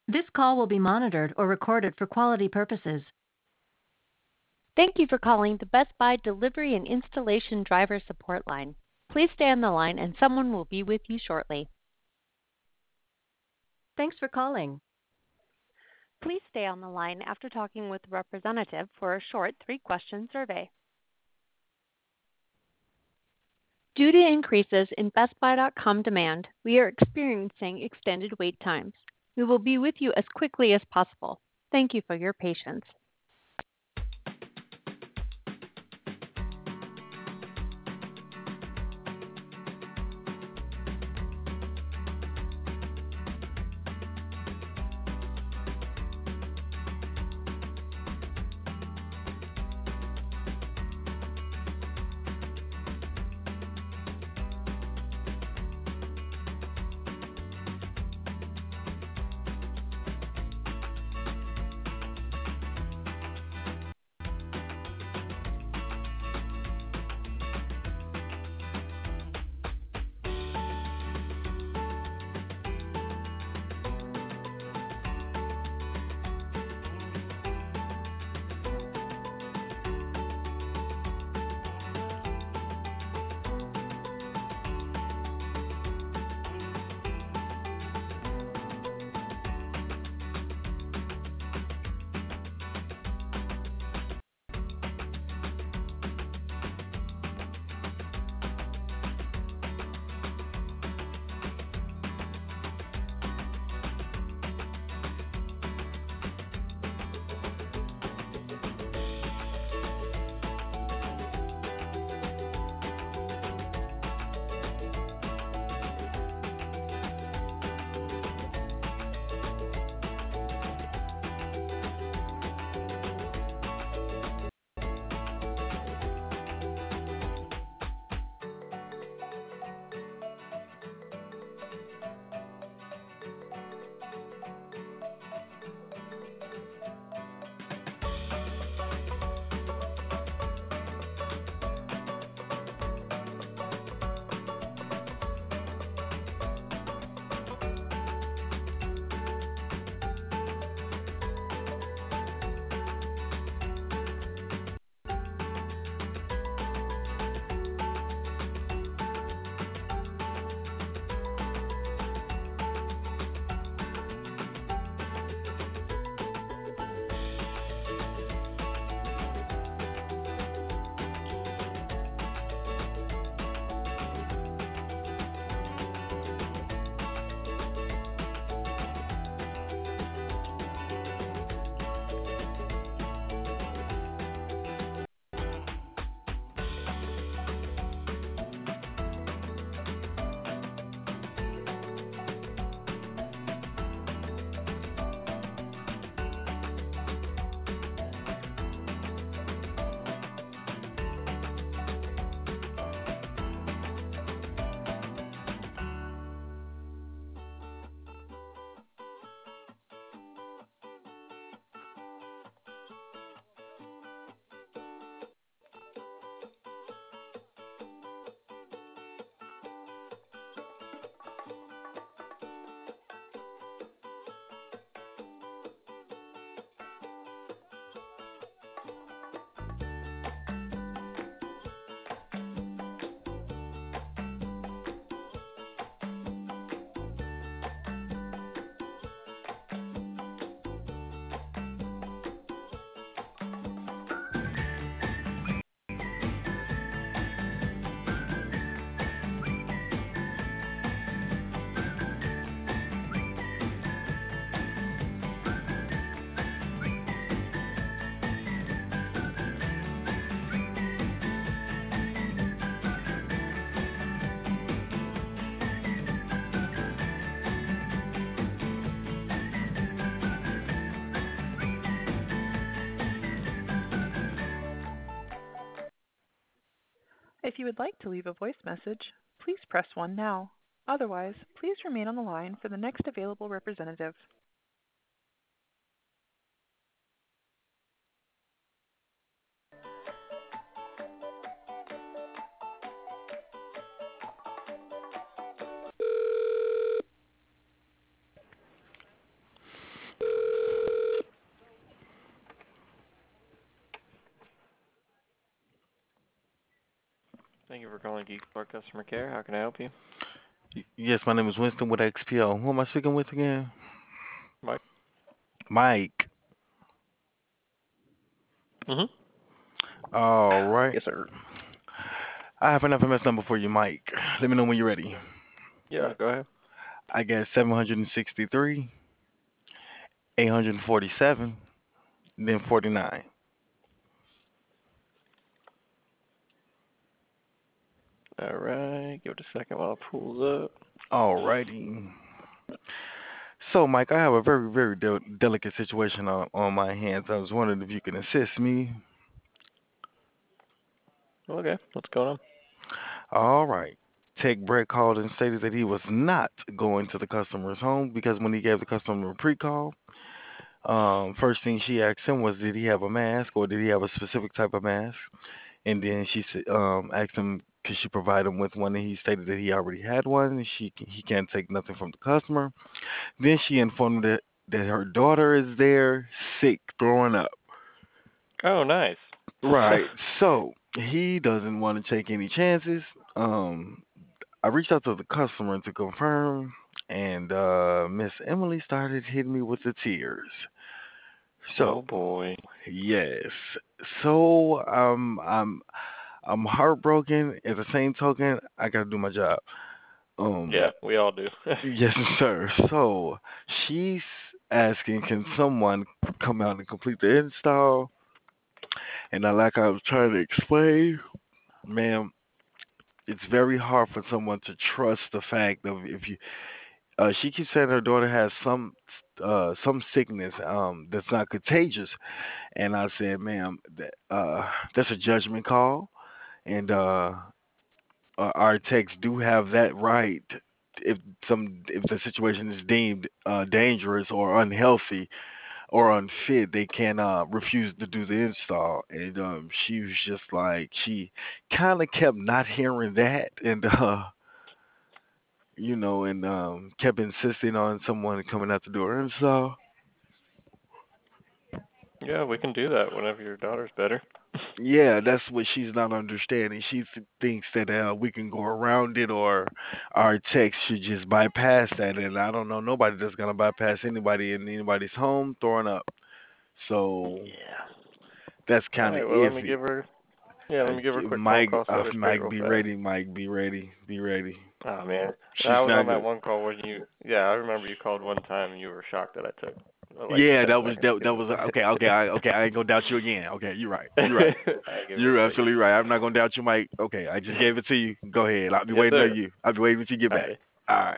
This call will be monitored or recorded for quality purposes. Thank you for calling the Best Buy Delivery and Installation Driver Support Line. Please stay on the line and someone will be with you shortly. Thanks for calling. Please stay on the line after talking with a representative for a short 3-question survey. Due to increases in BestBuy.com demand, we are experiencing extended wait times. We will be with you as quickly as possible. Thank you for your patience. If you would like to leave a voice message, please press 1 now. Otherwise, please remain on the line for the next available representative. Thank you for calling Geek Spark Customer Care. How can I help you? Yes, my name is Winston with XPO. Who am I speaking with again? Mike? Mike. Mm-hmm. All right. Yes, sir. I have an FMS number for you, Mike. Let me know when you're ready. Yeah, go ahead. I got 763, 847, then 49. All right. Give it a second while it pulls up. All righty. So, Mike, I have a very, very delicate situation on my hands. I was wondering if you can assist me. Okay, what's going on? All right. Tech Brett called and stated that he was not going to the customer's home because when he gave the customer a pre-call, first thing she asked him was, did he have a mask or did he have a specific type of mask? And then she asked him, could she provide him with one? And he stated that he already had one. And he can't take nothing from the customer. Then she informed him that her daughter is there, sick, throwing up. Oh, nice. Right. So he doesn't want to take any chances. Um, I reached out to the customer to confirm, and Miss Emily started hitting me with the tears. Oh So boy. yes. So I'm heartbroken. At the same token, I gotta do my job. Yeah, we all do. Yes, sir. So she's asking, can someone come out and complete the install? And like I was trying to explain, ma'am, it's very hard for someone to trust the fact of if you. She keeps saying her daughter has some sickness that's not contagious, and I said, ma'am, that's a judgment call, and our techs do have that right if if the situation is deemed dangerous or unhealthy or unfit, they can refuse to do the install. And she was just like she kind of kept not hearing that, and and kept insisting on someone coming out to do her install. Yeah, we can do that whenever your daughter's better. Yeah, that's what she's not understanding. She thinks that we can go around it, or our text should just bypass that. And I don't know nobody that's gonna bypass anybody in anybody's home throwing up. So Yeah. that's All kind of right, well, let me iffy. give her. Yeah, let me give her a quick phone Mike, call, set her straight Mike, real be fast. ready. Mike, be ready. Be ready. Oh man, She's I was not on that good. one call when you. Yeah, I remember you called one time and you were shocked that I took like Yeah, 10 that was seconds that. to That give was it. okay. Okay, I ain't gonna doubt you again. Okay, you're right. You're right. I give her a You're second. absolutely right. I'm not gonna doubt you, Mike. Okay, I just gave it to you. Go ahead. I'll be Yes, waiting on sir. you. I'll be waiting until you get back. Alrighty. All right.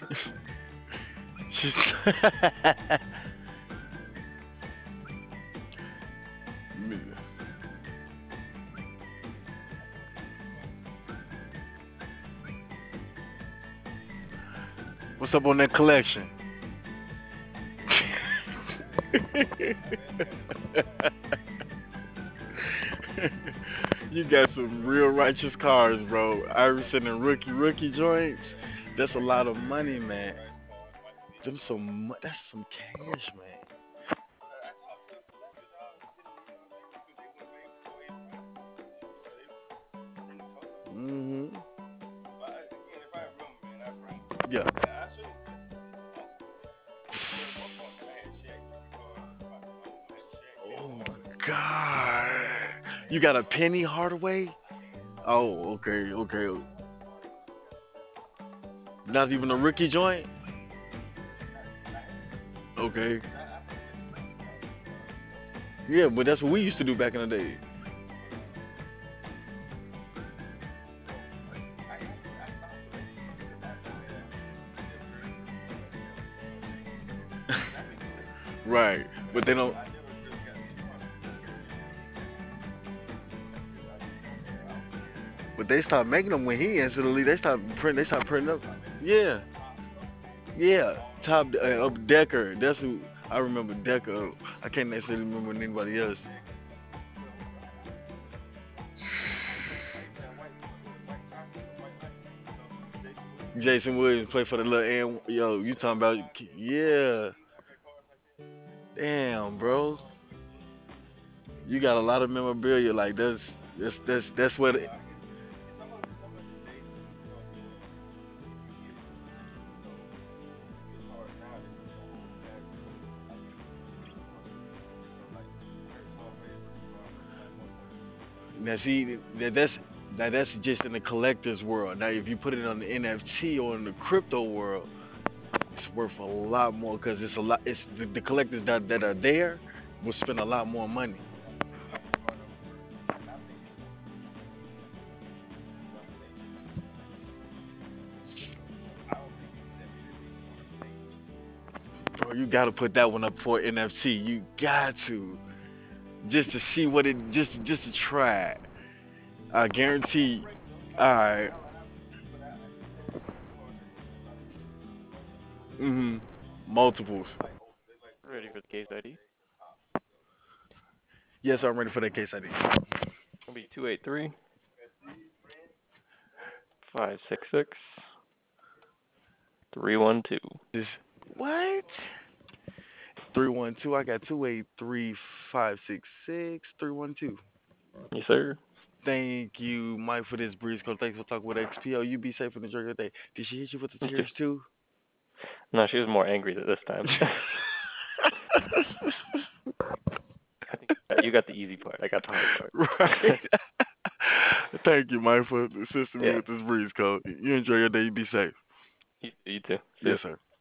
She's What's up on that collection? You got some real righteous cars, bro. Iverson and rookie joints. That's a lot of money, man. That's some cash, man. Yeah. Oh God. You got a Penny Hardaway? Oh, okay. Not even a rookie joint? Okay. Yeah, but that's what we used to do back in the day. Right. But they don't. But they stopped making them when he entered the league. They stopped printing. They stopped printing up. Yeah. Yeah. Top up Decker. That's who I remember. Decker. I can't necessarily remember anybody else. Jason Williams played for the little and yo. You talking about? Yeah. Damn, bro. You got a lot of memorabilia. Like that's what. Now see that's just in the collector's world. Now if you put it on the NFT or in the crypto world, it's worth a lot more because it's a lot. It's the collectors that are there will spend a lot more money. Bro, you got to put that one up for NFT. You got to just to see what it just to try. I guarantee. All right. Mhm. Multiples. Ready for the case ID? Yes, I'm ready for that case ID. It'll be 283-566-312. This what? 312. I got 283-566-312. Yes, sir. Thank you, Mike, for this breeze call. Thanks for talking with XPO. You be safe and enjoy your day. Did she hit you with the tears too? No, she was more angry this time. I think you got the easy part. I got the hard part. Right. Thank you, Mike, for assisting me Yeah. with this breeze call. You enjoy your day. You be safe. You too. See ya. Yes, sir.